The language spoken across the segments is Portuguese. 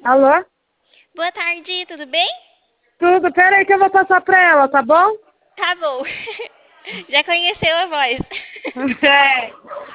Alô? Boa tarde, tudo bem? Tudo, pera aí que eu vou passar pra ela, tá bom? Tá bom. Já conheceu a voz. É.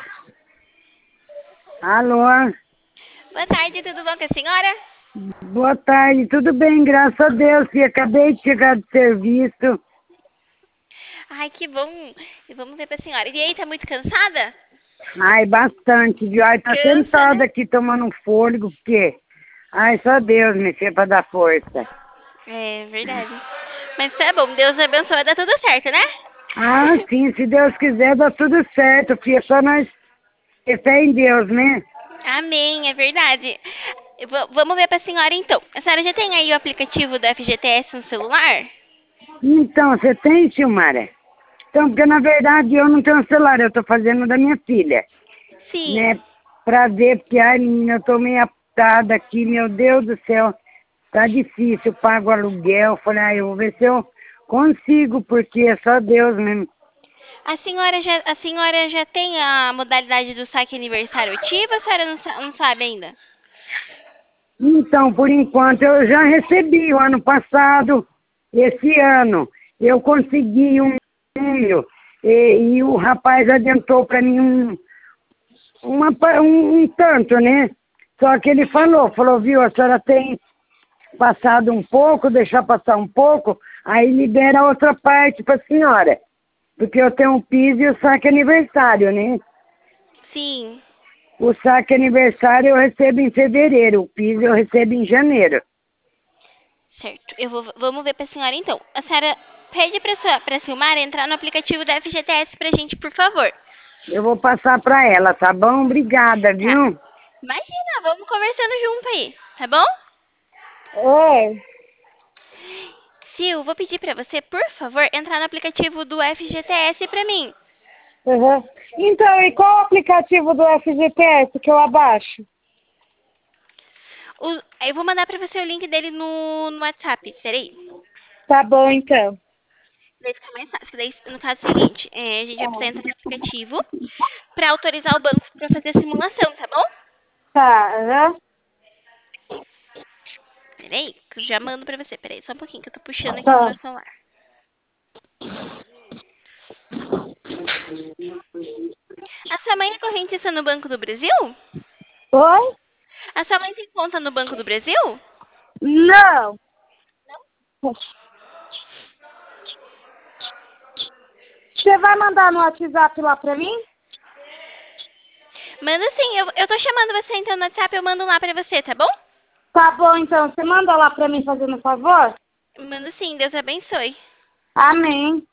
Alô? Boa tarde, tudo bom com a senhora? Boa tarde, tudo bem, graças a Deus, filha. Acabei de chegar do serviço. Ai, que bom. E vamos ver pra senhora. E aí, tá muito cansada? Ai, bastante, viu? Ai, tá Cansa, sentada né? aqui tomando um fôlego, porque... Ai, só Deus, minha filha, pra dar força. É verdade. Mas tá bom, Deus abençoe, vai dar tudo certo, né? Ah, sim, se Deus quiser, dá tudo certo, filha. Só nós ter fé em Deus, né? Amém, é verdade. Vamos ver pra senhora então. A senhora já tem aí o aplicativo do FGTS no celular? Então, você tem, Silmara? Então, porque na verdade eu não tenho celular, eu tô fazendo da minha filha, né? Sim. Pra ver, porque, ai, menina, eu tô meio aputada aqui, meu Deus do céu, tá difícil, eu pago aluguel. Falei, ai, eu vou ver se eu consigo, porque é só Deus mesmo. A senhora já tem a modalidade do saque aniversário ativa ou a senhora não sabe ainda? Então, por enquanto, eu já recebi o ano passado, esse ano, eu consegui um número, e o rapaz adiantou para mim um tanto, né? Só que ele falou, viu, a senhora tem passado um pouco, deixar passar um pouco, aí libera a outra parte para a senhora. Porque eu tenho o PIS e o saque aniversário, né? Sim. O saque aniversário eu recebo em fevereiro, o PIS eu recebo em janeiro. Certo. Vamos ver pra senhora então. A senhora pede pra Silmara entrar no aplicativo da FGTS pra gente, por favor. Eu vou passar para ela, tá bom? Obrigada, Tá. viu? Imagina, vamos conversando junto aí, tá bom? Oi. Sil, vou pedir pra você, por favor, entrar no aplicativo do FGTS pra mim. Uhum. Então, e qual o aplicativo do FGTS que eu abaixo? Eu vou mandar pra você o link dele no WhatsApp, peraí. Tá bom, então. Daí fica mais fácil. Daí, no caso é o seguinte, a gente vai precisar entrar no aplicativo pra autorizar o banco pra fazer a simulação, tá bom? Tá, aham. Peraí, que eu já mando pra você. Peraí, só um pouquinho que eu tô puxando aqui no Tá. meu celular. A sua mãe é correntista no Banco do Brasil? Oi? A sua mãe tem conta no Banco do Brasil? Não. Você vai mandar no WhatsApp lá pra mim? Manda sim, eu tô chamando você então no WhatsApp, eu mando lá pra você, tá bom? Tá bom, então. Você manda lá pra mim fazendo um favor? Mando sim, Deus abençoe. Amém.